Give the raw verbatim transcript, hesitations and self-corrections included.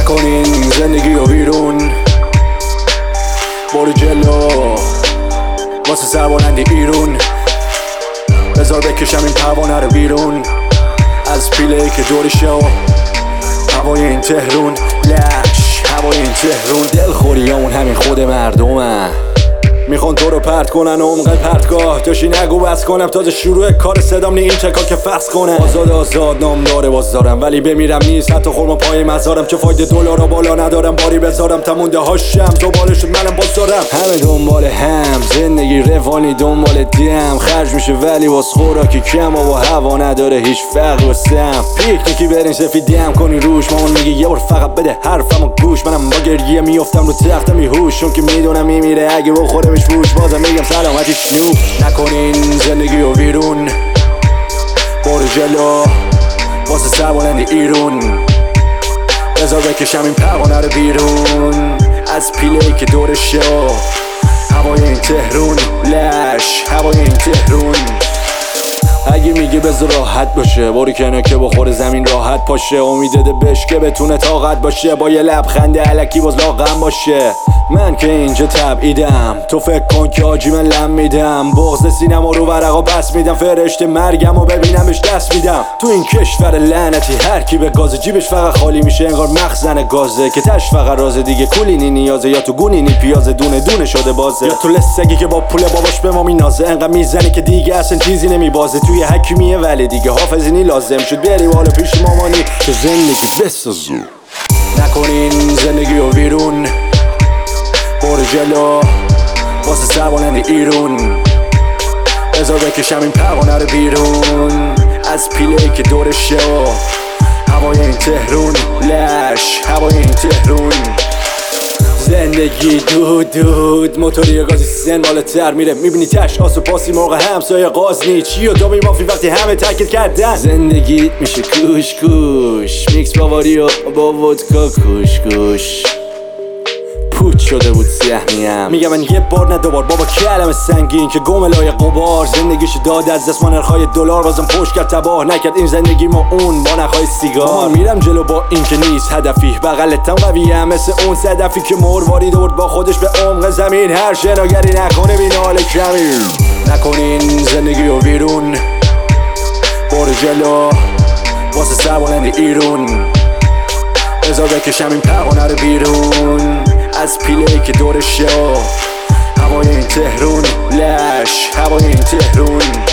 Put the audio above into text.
نکنین زندگی رو بیرون، برو جلو واسه سربلندی ایرون. بذار بکشم این پروانه رو بیرون از پیله که دورشه و هوای این تهرون. لش هوای این تهرون. دلخوریامون همین خود مردمه، میخوان تو رو پرت کنن عمق پرتگاه. داشی نگو بس کنم تازه شروع کار صدام نی این چکا که فحص کنه. آزاد آزاد نام داره باز دارم ولی بمیرم نیست حتی خورما پای مزارم. چه فایده دلارا بالا ندارم باری بذارم تمونده هاشم زباله شد منم باز دارم. همه دنبال هم زندگی روانی دنبال دم خرج میشه ولی واس خوراکی کم و هوا نداره هیچ فرق و سم. پیکنیکی برین سفیدم کنی روش مامان میگه یه بار فقط بده حرفمو گوش. منم با گریه میافتم رو تختم میهوش چون که میدونم میمیره اگه بخوره بوش. بازم میگم سلامتیش نو. نکنین زندگی رو بیرون، برو جلو واسه سربلندی ایرون. بذار بکشم این پروانه رو بیرون از پیله که دورشه و هوای این تهرون. لش هوای این تهرون. اگه میگه بذار راحت باشه برو کنه که بخوره زمین راحت پاشه. امیدده بهش که بتونه طاقت باشه با یه لبخند الکی باز لاغم باشه. من که اینجا تبعیدم تو فکر کن که آجی من لم میدم. بغض سینما رو ورقا بس میدم فرشته مرگم و ببینمش دست میدم. تو این کشور لعنتی هر کی به گاز جیبش فقط خالی میشه انگار مخزن گازه که تش فقط رازه دیگه کولینی نیازه یا تو گونینی پیازه دونه دونه شده بازه یا تو لسگی که با پول باباش به ما مینازه. انقدر میزنی که دیگه اصلا چیزی نمیبازه. توی حکیمیه ولی دیگه حافظینی لازم شد بیاری بالا پیش مامانی که زندگی بسازو. نکنین زندگی رو بیرون، برو جلو واسه سربلندی ایرون. بذار بکشم این پروانه رو بیرون از پیله که دورشه و هوای این تهرون. لش هوای این تهرون. زندگی دود دود موتوری گازی سن بالاتر میره میبینی تش آس و پاسی موقع همسایه قاز چی و دامی مافی وقتی همه تاکید کردن. زندگیت میشه کوش کوش میکس باواری و با ودکا کوش کوش. پوچ شده بود سهمیم میگم من یه بار نه دوبار بابا کلم سنگین که گم لای قبار. زندگیشو داد از دست ما نرخای دلار بازم پشت کرد تباه نکرد این زندگی ما اون با نخای سیگار. میرم جلو با این که نیست هدفی بغلتم قویه مثل اون صدفی که مرواری دورد با خودش به عمق زمین. هر شناگری نکنه بین حال کمی. نکنین زندگی رو بیرون، برو جلو واسه سربلندی ایرون. بذار بکشم این پروانه رو بیرون از پیله که دورشه و هوای این تهرون. لش هوای این تهرون.